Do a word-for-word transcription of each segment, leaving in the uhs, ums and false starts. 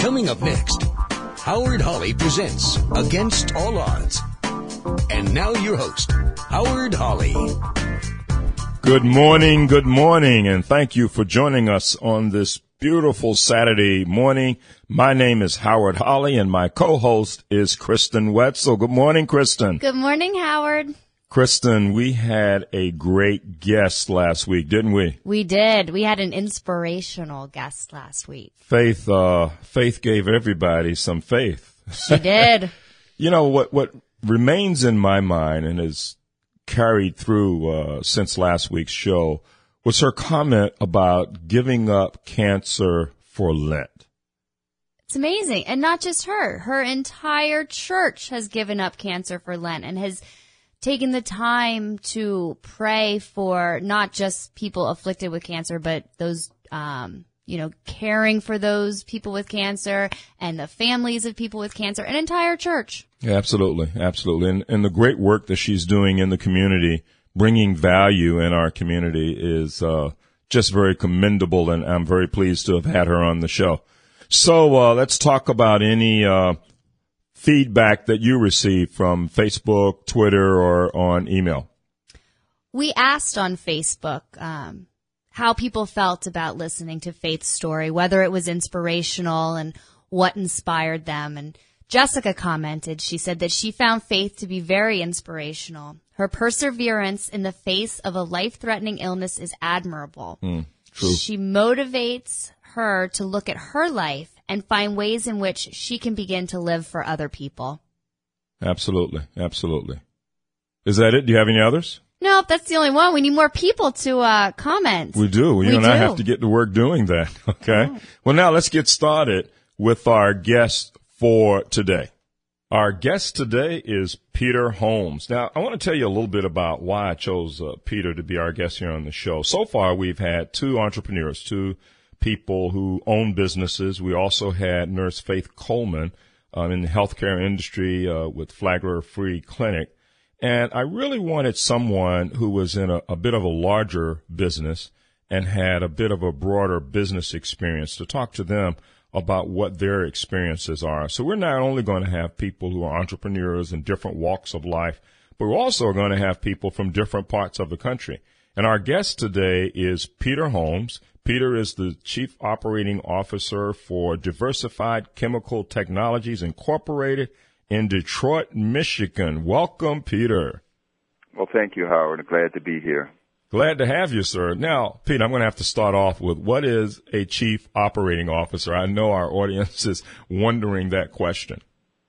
Coming up next, Howard Holly presents Against All Odds. And now your host, Howard Holly. Good morning, good morning, and thank you for joining us on this beautiful Saturday morning. My name is Howard Holly, and my co-host is Kristen Wetzel. Good morning, Kristen. Good morning, Howard. Kristen, we had a great guest last week, didn't we? We did. We had an inspirational guest last week. Faith, uh, Faith gave everybody some faith. She did. You know, what, what remains in my mind and is carried through uh, since last week's show was her comment about giving up cancer for Lent. It's amazing. And not just her. Her entire church has given up cancer for Lent and has taken the time to pray for not just people afflicted with cancer, but those, um, you know, caring for those people with cancer and the families of people with cancer, an entire church. Yeah, absolutely, absolutely. And, and the great work that she's doing in the community, bringing value in our community is uh, just very commendable, and I'm very pleased to have had her on the show. So uh, let's talk about any uh, feedback that you received from Facebook, Twitter, or on email. We asked on Facebook um, how people felt about listening to Faith's story, whether it was inspirational and what inspired them. And Jessica commented, she said that she found Faith to be very inspirational. Her perseverance in the face of a life-threatening illness is admirable. Mm, true. She motivates her to look at her life and find ways in which she can begin to live for other people. Absolutely, absolutely. Is that it? Do you have any others? No, that's the only one. We need more people to uh, comment. We do. You we and do. I have to get to work doing that. Okay. Oh. Well, now let's get started with our guest for today. Our guest today is Peter Holmes. Now, I want to tell you a little bit about why I chose uh, Peter to be our guest here on the show. So far, we've had two entrepreneurs, two people who own businesses. We also had Nurse Faith Coleman um, in the healthcare industry uh, with Flagler Free Clinic. And I really wanted someone who was in a, a bit of a larger business and had a bit of a broader business experience to talk to them about what their experiences are. So we're not only going to have people who are entrepreneurs in different walks of life, but we're also going to have people from different parts of the country. And our guest today is Peter Holmes. Peter is the Chief Operating Officer for Diversified Chemical Technologies Incorporated in Detroit, Michigan. Welcome, Peter. Well, thank you, Howard. Glad to be here. Glad to have you, sir. Now, Peter, I'm going to have to start off with, what is a Chief Operating Officer? I know our audience is wondering that question.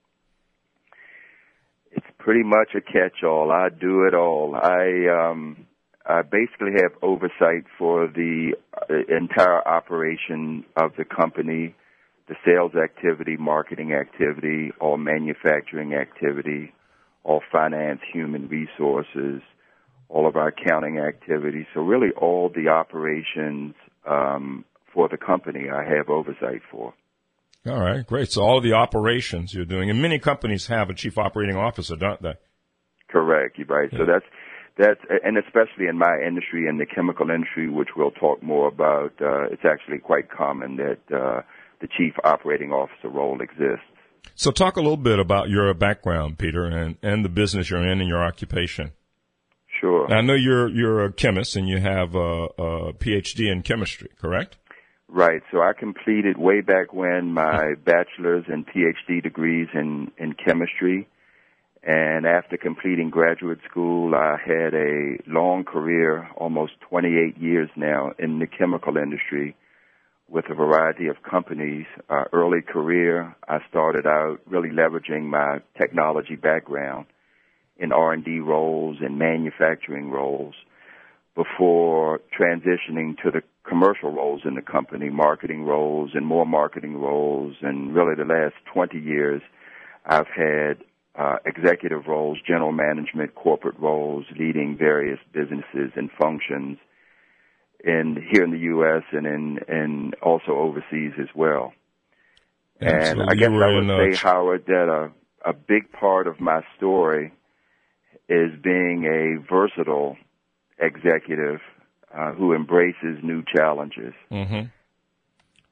It's pretty much a catch-all. I do it all. I um, I basically have oversight for the entire operation of the company, the sales activity, marketing activity, all manufacturing activity, all finance, human resources, all of our accounting activities. So really all the operations um, for the company I have oversight for. All right, great. So all of the operations you're doing, and many companies have a chief operating officer, don't they? Correct, you're right. Yeah. So that's, that's, and especially in my industry, in the chemical industry, which we'll talk more about, uh, it's actually quite common that uh, the chief operating officer role exists. So talk a little bit about your background, Peter, and, and the business you're in and your occupation. Sure. I know you're you're a chemist and you have a, a P H D in chemistry, correct? Right. So I completed way back when my bachelor's and P H D degrees in, in chemistry. And after completing graduate school, I had a long career, almost twenty-eight years now, in the chemical industry with a variety of companies. Uh, early career, I started out really leveraging my technology background in R and D roles and manufacturing roles before transitioning to the commercial roles in the company, marketing roles and more marketing roles. And really the last twenty years, I've had uh, executive roles, general management, corporate roles, leading various businesses and functions in here in the U S and in and also overseas as well. Absolutely. And I guess I would in, uh, say, Howard, that a, a big part of my story is being a versatile executive uh, who embraces new challenges. Mm-hmm.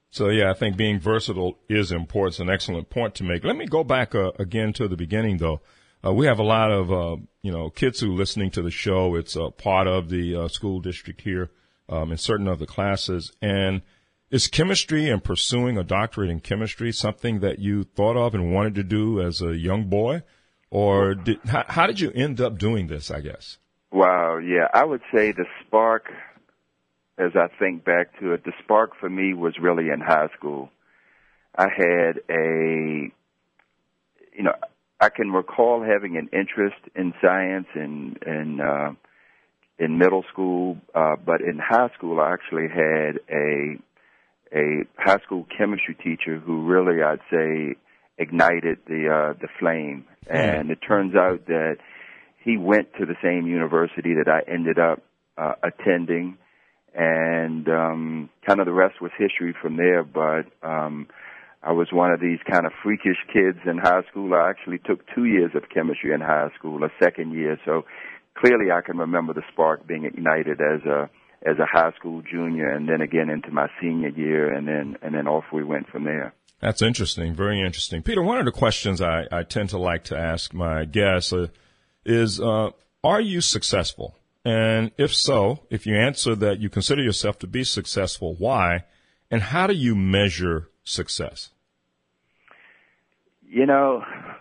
So, yeah, I think being versatile is important. It's an excellent point to make. Let me go back uh, again to the beginning, though. Uh, we have a lot of, uh, you know, kids who are listening to the show. It's a part of the uh, school district here um, in certain of the classes. And is chemistry and pursuing a doctorate in chemistry something that you thought of and wanted to do as a young boy? Or did, how, how did you end up doing this, I guess? Wow, yeah, I would say the spark, as I think back to it, the spark for me was really in high school. I had a, you know, I can recall having an interest in science in in uh, in middle school, uh, but in high school I actually had a a high school chemistry teacher who really, I'd say, ignited the uh, the flame. And it turns out that he went to the same university that I ended up uh, attending, and um, kind of the rest was history from there. But um, I was one of these kind of freakish kids in high school. I actually took two years of chemistry in high school, a second year. So clearly I can remember the spark being ignited as a as a high school junior, and then again into my senior year, and then and then off we went from there. That's interesting, very interesting. Peter, one of the questions I, I tend to like to ask my guests uh, is, uh, are you successful? And if so, if you answer that you consider yourself to be successful, why? And how do you measure success? You know,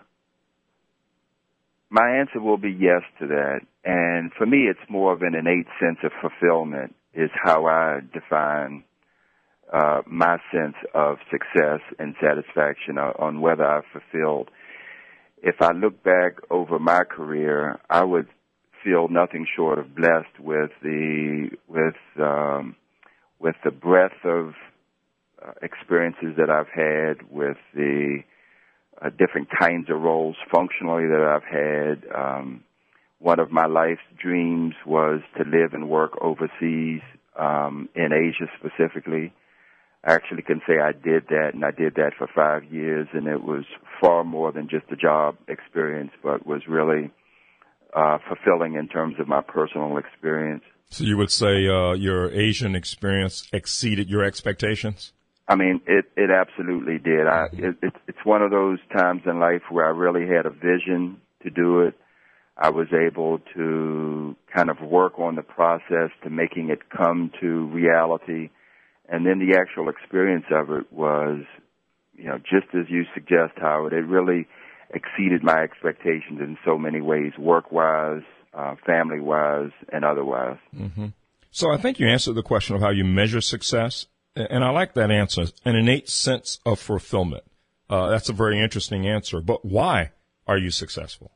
my answer will be yes to that. And for me, it's more of an innate sense of fulfillment is how I define uh, my sense of success and satisfaction on whether I've fulfilled. If I look back over my career, I would feel nothing short of blessed with the with um, with the breadth of uh, experiences that I've had, with the uh, different kinds of roles functionally that I've had. Um, one of my life's dreams was to live and work overseas, um, in Asia specifically. I actually can say I did that, and I did that for five years, and it was far more than just a job experience, but was really uh, fulfilling in terms of my personal experience. So you would say uh, your Asian experience exceeded your expectations? I mean, it, it absolutely did. I, it, it, it's one of those times in life where I really had a vision to do it. I was able to kind of work on the process to making it come to reality. And then the actual experience of it was, you know, just as you suggest, Howard, it really exceeded my expectations in so many ways, work-wise, uh, family-wise, and otherwise. Mm-hmm. So I think you answered the question of how you measure success, and I like that answer, an innate sense of fulfillment. Uh, that's a very interesting answer. But why are you successful?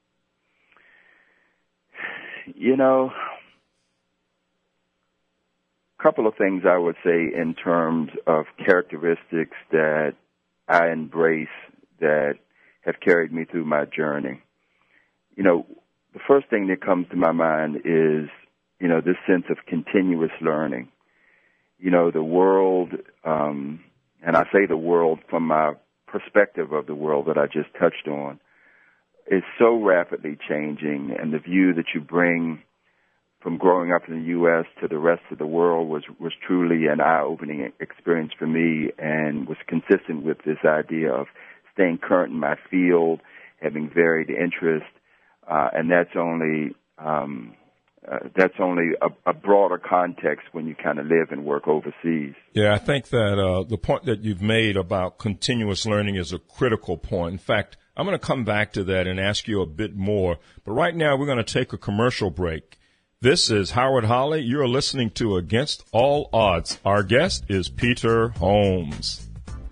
You know, couple of things I would say in terms of characteristics that I embrace that have carried me through my journey. You know, the first thing that comes to my mind is, you know, this sense of continuous learning. You know, the world, um, and I say the world from my perspective of the world that I just touched on, is so rapidly changing, and the view that you bring from growing up in the U S to the rest of the world was, was truly an eye-opening experience for me, and was consistent with this idea of staying current in my field, having varied interests, uh, and that's only um, uh, that's only a, a broader context when you kind of live and work overseas. Yeah, I think that uh, the point that you've made about continuous learning is a critical point. In fact, I'm going to come back to that and ask you a bit more, but right now we're going to take a commercial break. This is Howard Holly. You're listening to Against All Odds. Our guest is Peter Holmes.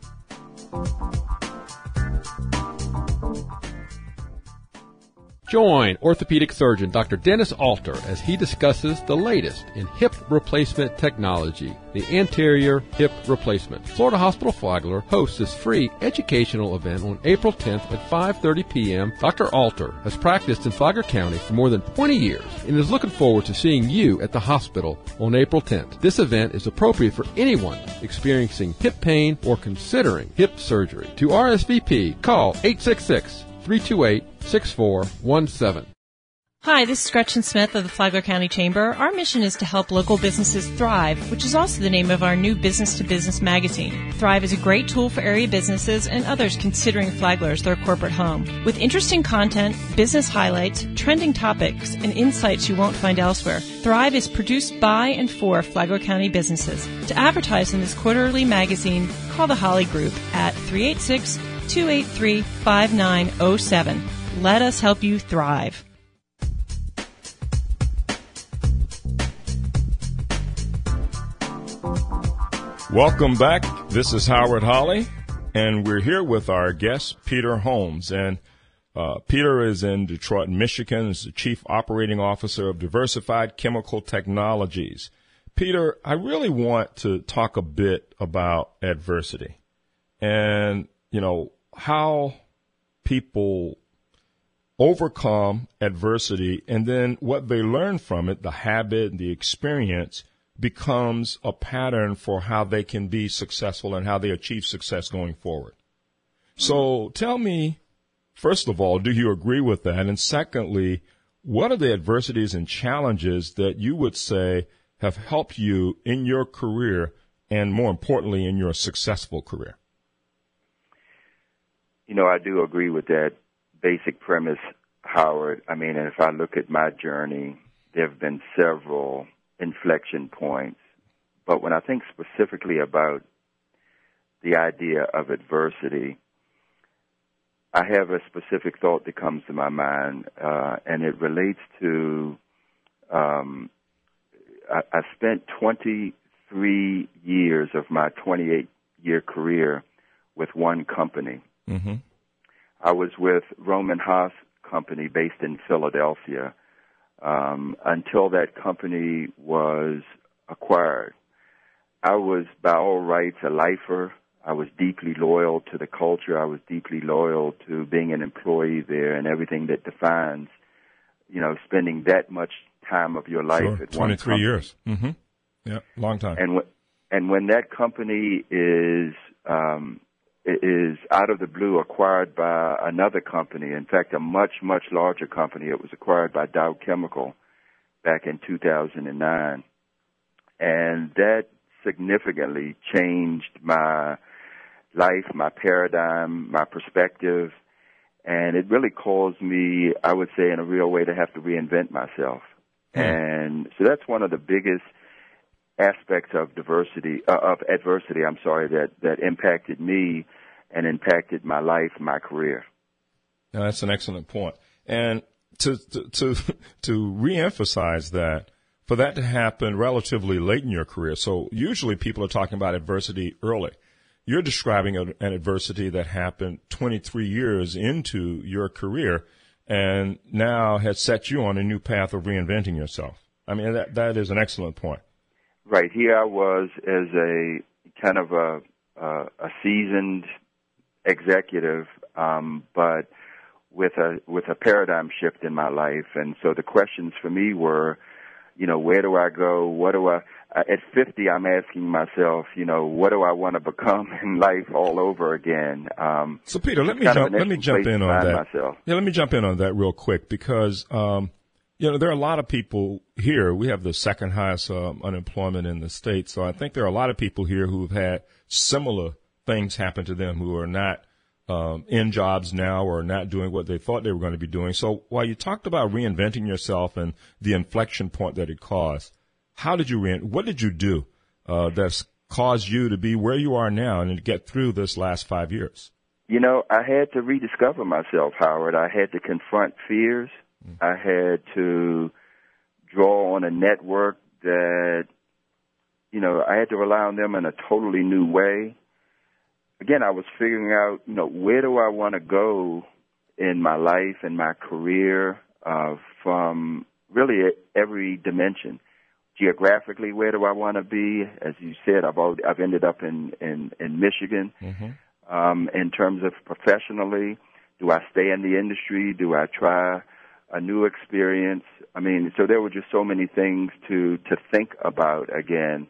Join orthopedic surgeon Doctor Dennis Alter as he discusses the latest in hip replacement technology, the anterior hip replacement. Florida Hospital Flagler hosts this free educational event on April tenth at five thirty p.m. Doctor Alter has practiced in Flagler County for more than twenty years and is looking forward to seeing you at the hospital on April tenth. This event is appropriate for anyone experiencing hip pain or considering hip surgery. To R S V P, call eight six six, three two eight, six four one seven. Hi, this is Gretchen Smith of the Flagler County Chamber. Our mission is to help local businesses thrive, which is also the name of our new business-to-business magazine. Thrive is a great tool for area businesses and others considering Flagler as their corporate home. With interesting content, business highlights, trending topics, and insights you won't find elsewhere, Thrive is produced by and for Flagler County businesses. To advertise in this quarterly magazine, call the Holly Group at three eight six, two eight three, five nine zero seven. Let us help you thrive. Welcome back. This is Howard Holly, and we're here with our guest, Peter Holmes. And uh, Peter is in Detroit, Michigan, is the Chief Operating Officer of Diversified Chemical Technologies. Peter, I really want to talk a bit about adversity and, you know, how people overcome adversity and then what they learn from it, the habit, the experience, becomes a pattern for how they can be successful and how they achieve success going forward. So tell me, first of all, do you agree with that? And secondly, what are the adversities and challenges that you would say have helped you in your career and, more importantly, in your successful career? You know, I do agree with that basic premise, Howard. I mean, and if I look at my journey, there have been several inflection points. But when I think specifically about the idea of adversity, I have a specific thought that comes to my mind, uh, and it relates to um, I, I spent twenty-three years of my twenty-eight-year career with one company. Mm-hmm. I was with Roman Haas Company based in Philadelphia. Um, until that company was acquired. I was, by all rights, a lifer. I was deeply loyal to the culture. I was deeply loyal to being an employee there and everything that defines, you know, spending that much time of your life sure. at one company. twenty-three years. Mm-hmm. Yeah, long time. And, w- and when that company is um, is out of the blue acquired by another company, in fact, a much, much larger company. It was acquired by Dow Chemical back in two thousand nine. And that significantly changed my life, my paradigm, my perspective. And it really caused me, I would say, in a real way, to have to reinvent myself. Hmm. And so that's one of the biggest aspects of diversity, uh, of adversity, I'm sorry, that, that impacted me and impacted my life, my career. Now, that's an excellent point. And to, to, to, to reemphasize that, for that to happen relatively late in your career, so usually people are talking about adversity early. You're describing a, an adversity that happened twenty-three years into your career and now has set you on a new path of reinventing yourself. I mean, that that is an excellent point. Right. Here I was as a kind of a, uh, a seasoned executive, um, but with a with a paradigm shift in my life. And so the questions for me were, you know, where do I go? What do I, uh, at fifty, I'm asking myself, you know, what do I want to become in life all over again? Um, so Peter, let me jump, let me jump in on that. Myself. Yeah, let me jump in on that real quick because, um, you know, there are a lot of people here. We have the second highest um, unemployment in the state. So I think there are a lot of people here who have had similar things happen to them who are not um, in jobs now or not doing what they thought they were going to be doing. So while you talked about reinventing yourself and the inflection point that it caused, how did you re- what did you do uh, that's caused you to be where you are now and to get through this last five years? You know, I had to rediscover myself, Howard. I had to confront fears. Mm. I had to draw on a network that, you know, I had to rely on them in a totally new way. Again, I was figuring out, you know, where do I want to go in my life and my career uh, from really every dimension. Geographically, where do I want to be? As you said, I've already, I've ended up in, in, in Michigan. Mm-hmm. Um, in terms of professionally, do I stay in the industry? Do I try a new experience? I mean, so there were just so many things to, to think about again.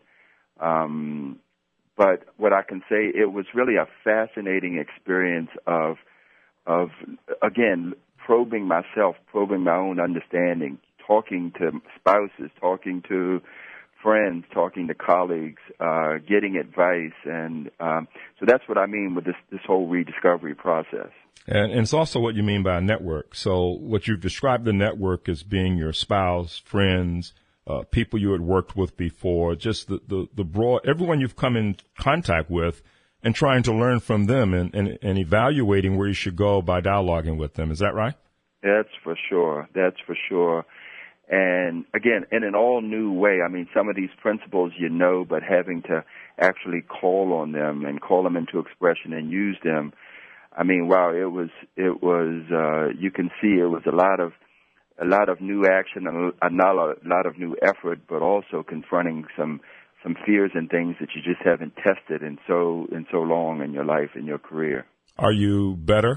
Um, but what I can say, it was really a fascinating experience of, of, again, probing myself, probing my own understanding, talking to spouses, talking to friends, talking to colleagues, uh, getting advice. And um, so that's what I mean with this, this whole rediscovery process. And, and it's also what you mean by a network. So what you've described the network as being your spouse, friends, uh, people you had worked with before, just the, the, the broad, everyone you've come in contact with, and trying to learn from them and, and, and evaluating where you should go by dialoguing with them. Is that right? That's for sure. That's for sure. And again, in an all new way. I mean, some of these principles you know, but having to actually call on them and call them into expression and use them. I mean, wow, it was, it was, uh, you can see it was a lot of, a lot of new action and a lot, a lot of new effort, but also confronting some, some fears and things that you just haven't tested in so, in so long in your life, in your career. Are you better?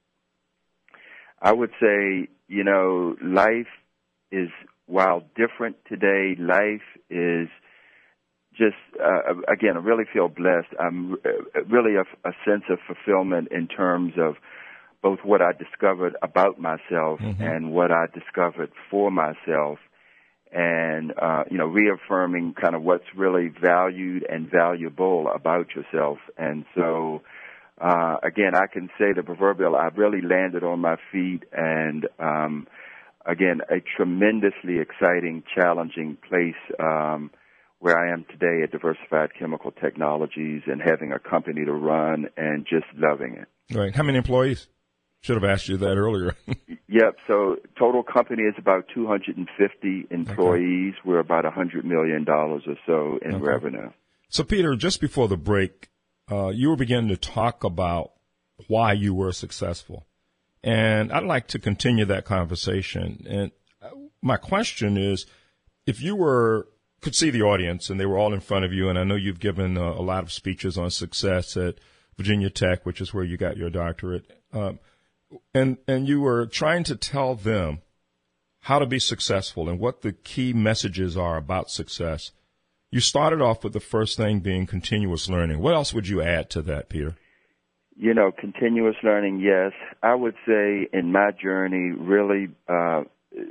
I would say, you know, life is, while different today, life is just, uh, again, I really feel blessed. I'm really a, a sense of fulfillment in terms of both what I discovered about myself mm-hmm. and what I discovered for myself, and, uh, you know, reaffirming kind of what's really valued and valuable about yourself. And so, uh, again, I can say the proverbial, I've really landed on my feet, and, um, again, a tremendously exciting, challenging place, um, where I am today at Diversified Chemical Technologies, and having a company to run and just loving it. Right. How many employees? Should have asked you that earlier. Yep. So total company is about two hundred fifty employees. Okay. We're about one hundred million dollars or so in okay. revenue. So, Peter, just before the break, uh, you were beginning to talk about why you were successful. And I'd like to continue that conversation. And my question is, if you were could see the audience and they were all in front of you, and I know you've given uh, a lot of speeches on success at Virginia Tech, which is where you got your doctorate, um, and and you were trying to tell them how to be successful and what the key messages are about success. You started off with the first thing being continuous learning. What else would you add to that, Peter? You know, continuous learning, yes. I would say in my journey, really uh,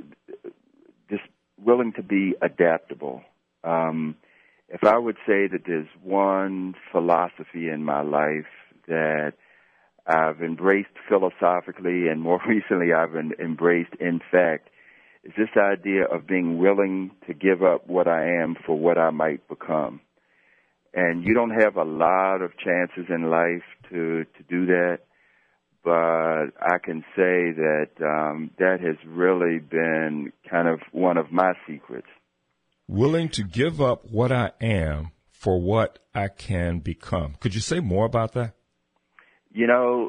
just willing to be adaptable. Um, if I would say that there's one philosophy in my life that I've embraced philosophically, and more recently I've embraced in fact, is this idea of being willing to give up what I am for what I might become. And you don't have a lot of chances in life to, to do that, but I can say that um, that has really been kind of one of my secrets. Willing to give up what I am for what I can become. Could you say more about that? You know,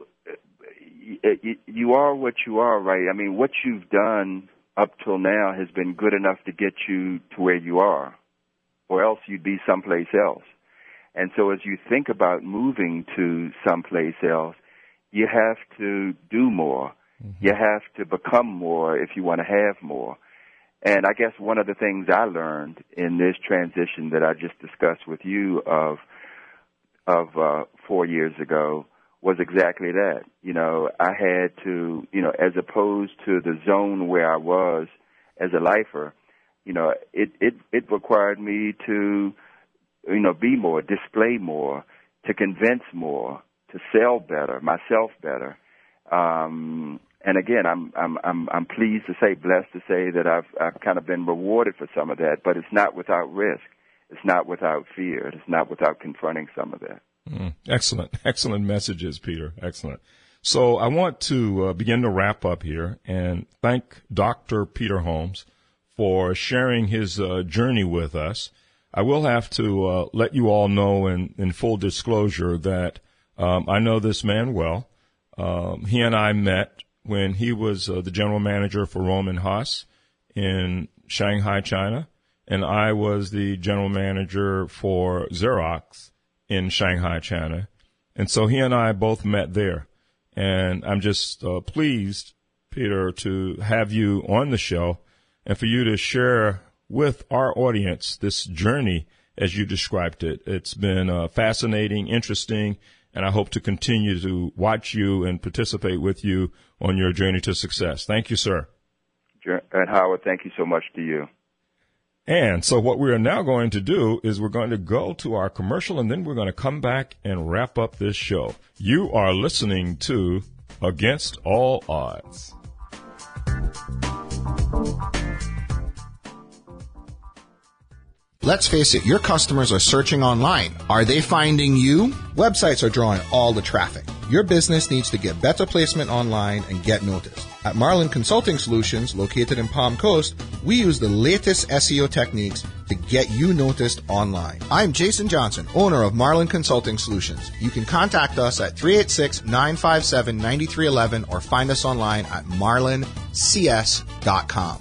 you are what you are, right? I mean, what you've done up till now has been good enough to get you to where you are, or else you'd be someplace else. And so as you think about moving to someplace else, you have to do more. Mm-hmm. You have to become more if you want to have more. And I guess one of the things I learned in this transition that I just discussed with you of of uh, four years ago was exactly that. You know, I had to, you know, as opposed to the zone where I was as a lifer, you know, it, it, it required me to, you know, be more, display more, to convince more, to sell better, myself better. Um, and again, I'm, I'm, I'm, I'm pleased to say, blessed to say that I've, I've kind of been rewarded for some of that, but it's not without risk. It's not without fear. It's not without confronting some of that. Mm, excellent. Excellent messages, Peter. Excellent. So I want to uh, begin to wrap up here and thank Doctor Peter Holmes for sharing his uh, journey with us. I will have to uh, let you all know in, in full disclosure that um, I know this man well. Um, he and I met when he was uh, the general manager for Rohm and Haas in Shanghai, China, and I was the general manager for Xerox in Shanghai, China. And so he and I both met there. And I'm just uh, pleased, Peter, to have you on the show and for you to share with our audience this journey as you described it. It's been uh, fascinating, interesting, and I hope to continue to watch you and participate with you on your journey to success. Thank you, sir. And Howard, thank you so much to you. And so what we are now going to do is we're going to go to our commercial, and then we're going to come back and wrap up this show. You are listening to Against All Odds. Let's face it, your customers are searching online. Are they finding you? Websites are drawing all the traffic. Your business needs to get better placement online and get noticed. At Marlin Consulting Solutions, located in Palm Coast, we use the latest S E O techniques to get you noticed online. I'm Jason Johnson, owner of Marlin Consulting Solutions. You can contact us at three eight six, nine five seven, nine three one one or find us online at marlin c s dot com.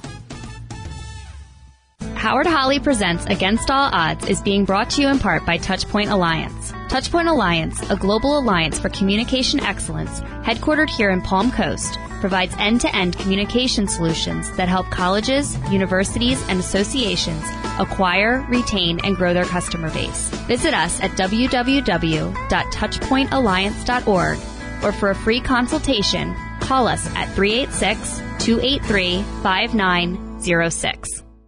Howard Holly Presents Against All Odds is being brought to you in part by Touchpoint Alliance. Touchpoint Alliance, a global alliance for communication excellence, headquartered here in Palm Coast, provides end-to-end communication solutions that help colleges, universities, and associations acquire, retain, and grow their customer base. Visit us at w w w dot touchpoint alliance dot org, or for a free consultation, call us at three eight six, two eight three, five nine zero six.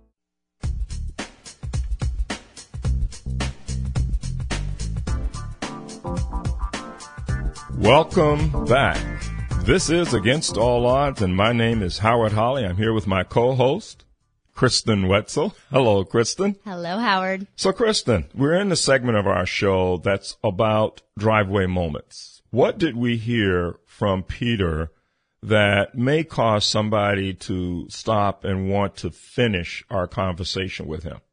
Welcome back. This is Against All Odds, and my name is Howard Holly. I'm here with my co-host, Kristen Wetzel. Hello, Kristen. Hello, Howard. So, Kristen, we're in the segment of our show that's about driveway moments. What did we hear from Peter that may cause somebody to stop and want to finish our conversation with him?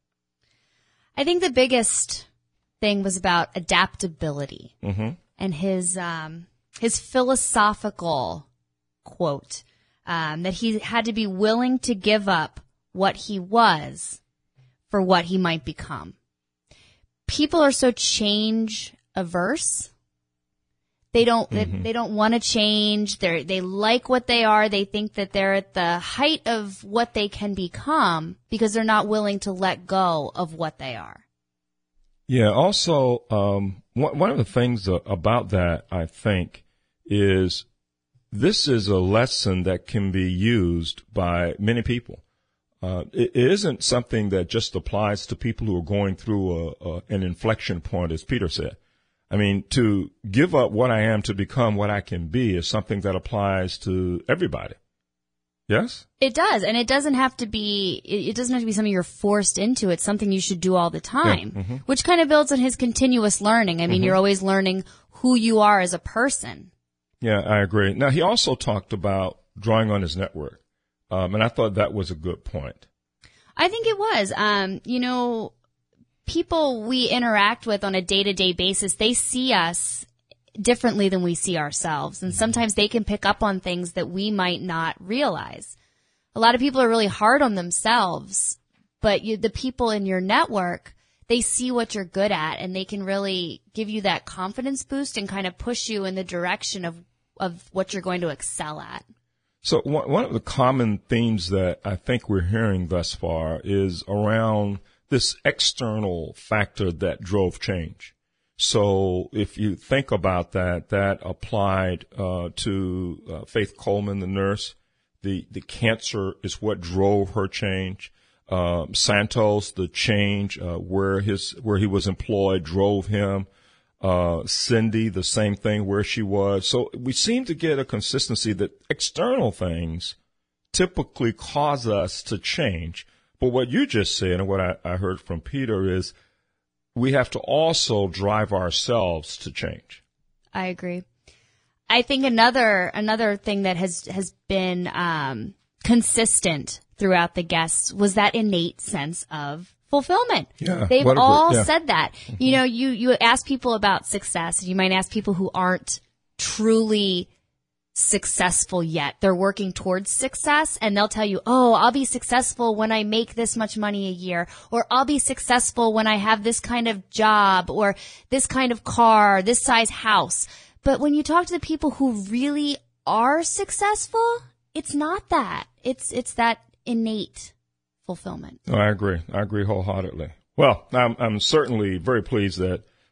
I think the biggest thing was about adaptability. Mm-hmm. And his um, his philosophical quote, um, that he had to be willing to give up what he was for what he might become. People are so change averse. They don't mm-hmm. they, they don't want to change. They they like what they are. They think that they're at the height of what they can become because they're not willing to let go of what they are. Yeah. Also, um, one, one of the things about that, I think, is this is a lesson that can be used by many people. Uh, it, it isn't something that just applies to people who are going through a, a, an inflection point, as Peter said. I mean, to give up what I am to become what I can be is something that applies to everybody. Yes? It does. And it doesn't have to be, it doesn't have to be something you're forced into. It's something you should do all the time, yeah. mm-hmm. which kind of builds on his continuous learning. I mean, mm-hmm. you're always learning who you are as a person. Yeah, I agree. Now, he also talked about drawing on his network. Um, and I thought that was a good point. I think it was. Um, you know, people we interact with on a day-to-day basis, they see us differently than we see ourselves. And sometimes they can pick up on things that we might not realize. A lot of people are really hard on themselves, but you, the people in your network, they see what you're good at and they can really give you that confidence boost and kind of push you in the direction of, of what you're going to excel at. So one, one of the common themes that I think we're hearing thus far is around this external factor that drove change. So if you think about that, that applied uh, to uh, Faith Coleman, the nurse. The the cancer is what drove her change. Uh, Santos, the change uh, where his where he was employed, drove him. Uh, Cindy, the same thing where she was. So we seem to get a consistency that external things typically cause us to change. But what you just said and what I, I heard from Peter is, we have to also drive ourselves to change. I agree. I think another another thing that has has been um, consistent throughout the guests was that innate sense of fulfillment. Yeah, They've what a all great, yeah. said that. Mm-hmm. You know, you you ask people about success. You might ask people who aren't truly successful yet. They're working towards success and they'll tell you, oh, I'll be successful when I make this much money a year, or I'll be successful when I have this kind of job or this kind of car, this size house. But when you talk to the people who really are successful, it's not that. It's, it's that innate fulfillment. Oh, I agree. I agree wholeheartedly. Well, I'm, I'm certainly very pleased that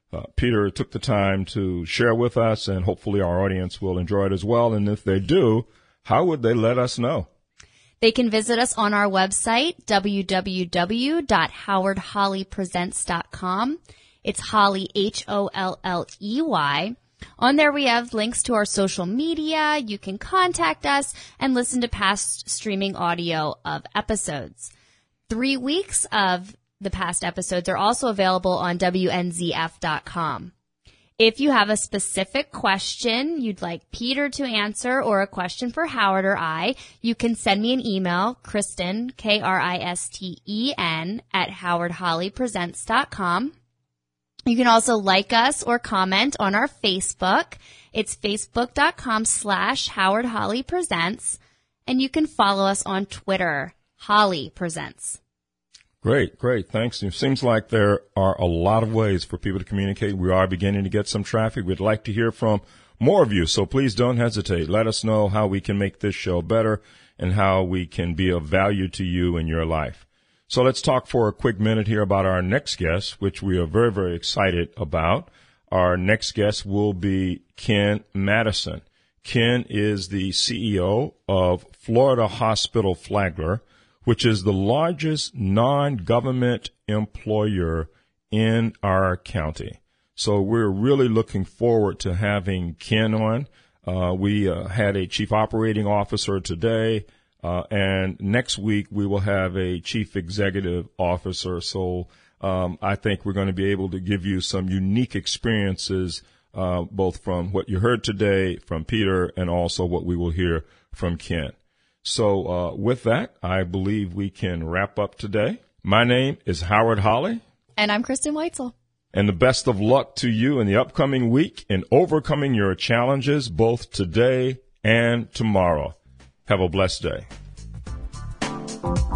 uh, Peter took the time to share with us, and hopefully our audience will enjoy it as well. And if they do, how would they let us know? They can visit us on our website, w w w dot howard holly presents dot com. It's Holly, H O L L E Y. On there we have links to our social media. You can contact us and listen to past streaming audio of episodes. Three weeks of the past episodes are also available on W N Z F dot com. If you have a specific question you'd like Peter to answer or a question for Howard or I, you can send me an email, Kristen, K R I S T E N, at howard holly presents dot com. You can also like us or comment on our Facebook. It's facebook.com slash Howard Holly Presents. And you can follow us on Twitter, Holly Presents. Great, great. Thanks. It seems like there are a lot of ways for people to communicate. We are beginning to get some traffic. We'd like to hear from more of you, so please don't hesitate. Let us know how we can make this show better and how we can be of value to you in your life. So let's talk for a quick minute here about our next guest, which we are very, very excited about. Our next guest will be Ken Madison. Ken is the C E O of Florida Hospital Flagler, which is the largest non-government employer in our county. So we're really looking forward to having Ken on. Uh, we uh, had a chief operating officer today. Uh, and next week we will have a chief executive officer. So, um, I think we're going to be able to give you some unique experiences, uh, both from what you heard today from Peter and also what we will hear from Ken. So, uh, with that, I believe we can wrap up today. My name is Howard Holly. And I'm Kristen Weitzel. And the best of luck to you in the upcoming week in overcoming your challenges both today and tomorrow. Have a blessed day.